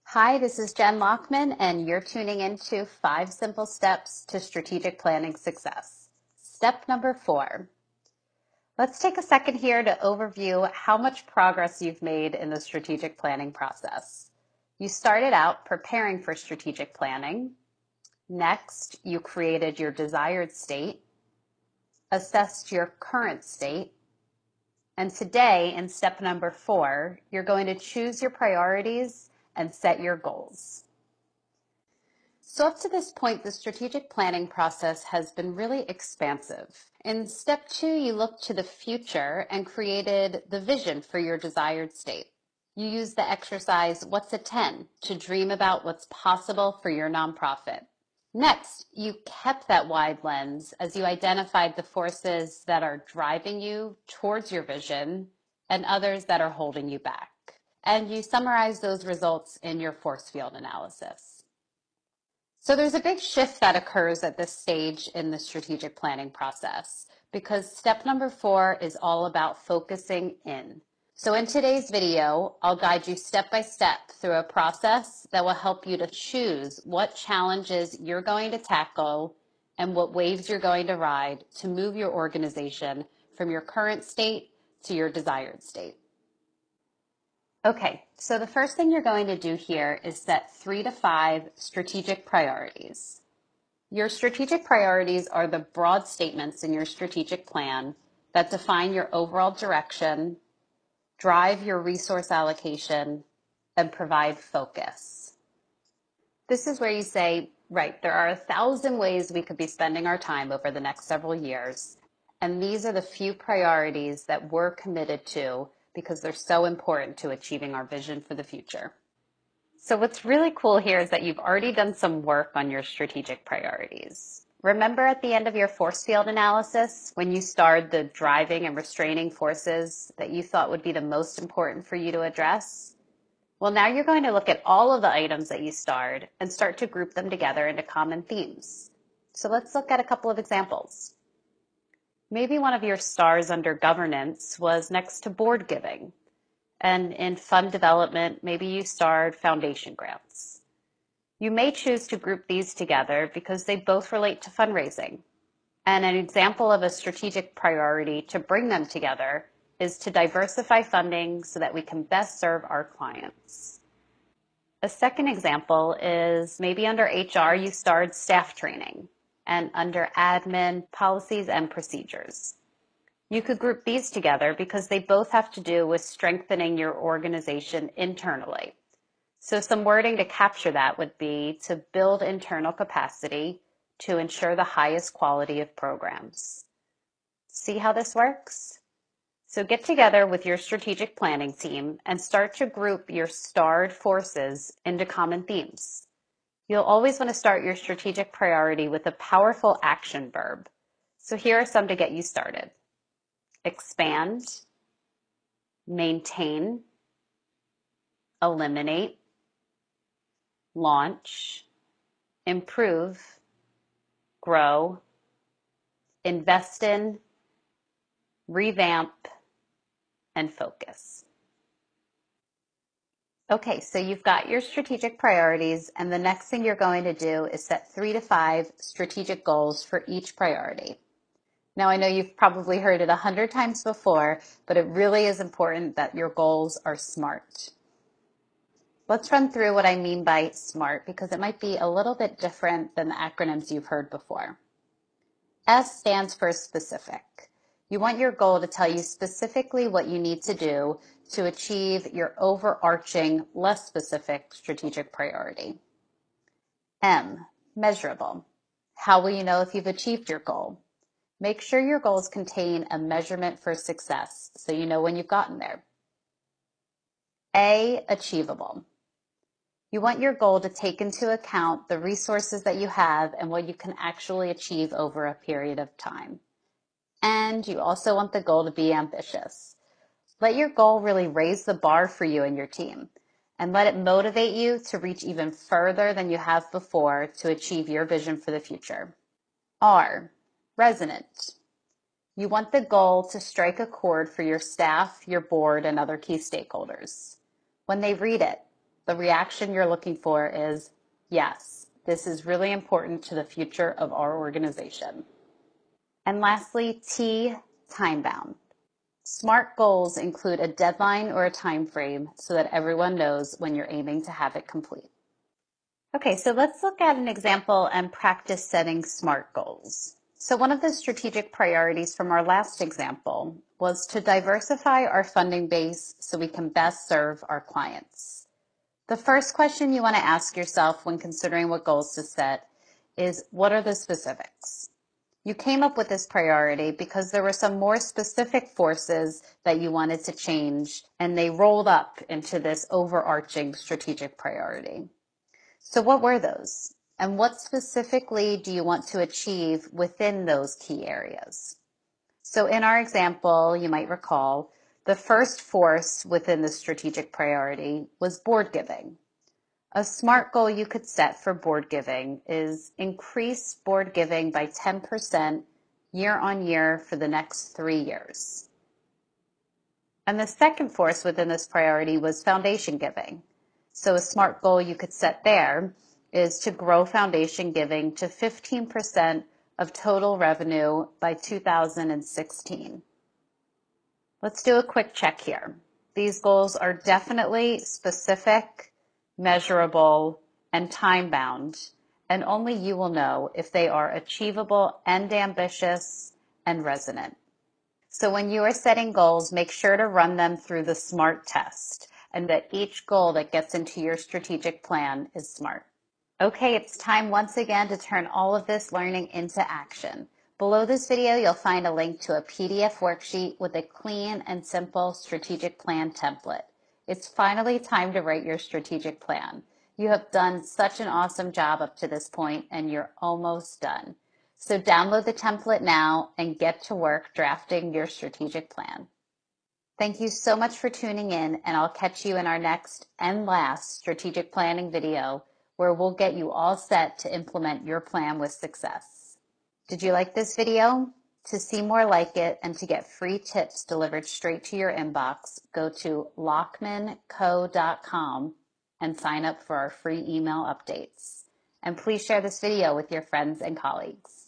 Hi, this is Jen Lockman, and you're tuning into 5 Simple Steps to Strategic Planning Success. Step number 4. Let's take a second here to overview how much progress you've made in the strategic planning process. You started out preparing for strategic planning. Next, you created your desired state, assessed your current state, and today, in step number 4, you're going to choose your priorities and set your goals. So up to this point, the strategic planning process has been really expansive. In step 2, you looked to the future and created the vision for your desired state. You used the exercise, What's a 10, to dream about what's possible for your nonprofit. Next, you kept that wide lens as you identified the forces that are driving you towards your vision and others that are holding you back. And you summarized those results in your force field analysis. So there's a big shift that occurs at this stage in the strategic planning process because step number 4 is all about focusing in. So in today's video, I'll guide you step by step through a process that will help you to choose what challenges you're going to tackle and what waves you're going to ride to move your organization from your current state to your desired state. Okay, so the first thing you're going to do here is set 3 to 5 strategic priorities. Your strategic priorities are the broad statements in your strategic plan that define your overall direction, drive your resource allocation, and provide focus. This is where you say, right, there are 1,000 ways we could be spending our time over the next several years, and these are the few priorities that we're committed to because they're so important to achieving our vision for the future. So what's really cool here is that you've already done some work on your strategic priorities. Remember at the end of your force field analysis, when you starred the driving and restraining forces that you thought would be the most important for you to address? Well, now you're going to look at all of the items that you starred and start to group them together into common themes. So let's look at a couple of examples. Maybe one of your stars under governance was next to board giving. And in fund development, maybe you starred foundation grants. You may choose to group these together because they both relate to fundraising. And an example of a strategic priority to bring them together is to diversify funding so that we can best serve our clients. A second example is maybe under HR you starred staff training, and under admin, policies and procedures. You could group these together because they both have to do with strengthening your organization internally. So some wording to capture that would be to build internal capacity to ensure the highest quality of programs. See how this works? So get together with your strategic planning team and start to group your starred forces into common themes. You'll always want to start your strategic priority with a powerful action verb. So here are some to get you started. Expand, maintain, eliminate, launch, improve, grow, invest in, revamp, and focus. Okay, so you've got your strategic priorities, and the next thing you're going to do is set 3 to 5 strategic goals for each priority. Now, I know you've probably heard it 100 times before, but it really is important that your goals are SMART. Let's run through what I mean by SMART because it might be a little bit different than the acronyms you've heard before. S stands for specific. You want your goal to tell you specifically what you need to do to achieve your overarching, less specific strategic priority. M, measurable. How will you know if you've achieved your goal? Make sure your goals contain a measurement for success so you know when you've gotten there. A, achievable. You want your goal to take into account the resources that you have and what you can actually achieve over a period of time. And you also want the goal to be ambitious. Let your goal really raise the bar for you and your team, and let it motivate you to reach even further than you have before to achieve your vision for the future. R, resonant. You want the goal to strike a chord for your staff, your board, and other key stakeholders. When they read it, the reaction you're looking for is, yes, this is really important to the future of our organization. And lastly, T, time bound. SMART goals include a deadline or a time frame so that everyone knows when you're aiming to have it complete. Okay, so let's look at an example and practice setting SMART goals. So one of the strategic priorities from our last example was to diversify our funding base so we can best serve our clients. The first question you want to ask yourself when considering what goals to set is, what are the specifics? You came up with this priority because there were some more specific forces that you wanted to change, and they rolled up into this overarching strategic priority. So what were those? And what specifically do you want to achieve within those key areas? So in our example, you might recall, the first force within the strategic priority was board giving. A SMART goal you could set for board giving is increase board giving by 10% year on year for the next 3 years. And the second force within this priority was foundation giving. So a SMART goal you could set there is to grow foundation giving to 15% of total revenue by 2016. Let's do a quick check here. These goals are definitely specific, measurable, and time-bound, and only you will know if they are achievable and ambitious and resonant. So when you are setting goals, make sure to run them through the SMART test, and that each goal that gets into your strategic plan is SMART. Okay, it's time once again to turn all of this learning into action. Below this video, you'll find a link to a PDF worksheet with a clean and simple strategic plan template. It's finally time to write your strategic plan. You have done such an awesome job up to this point, and you're almost done. So download the template now and get to work drafting your strategic plan. Thank you so much for tuning in, and I'll catch you in our next and last strategic planning video, where we'll get you all set to implement your plan with success. Did you like this video? To see more like it and to get free tips delivered straight to your inbox, go to lockmanco.com and sign up for our free email updates. And please share this video with your friends and colleagues.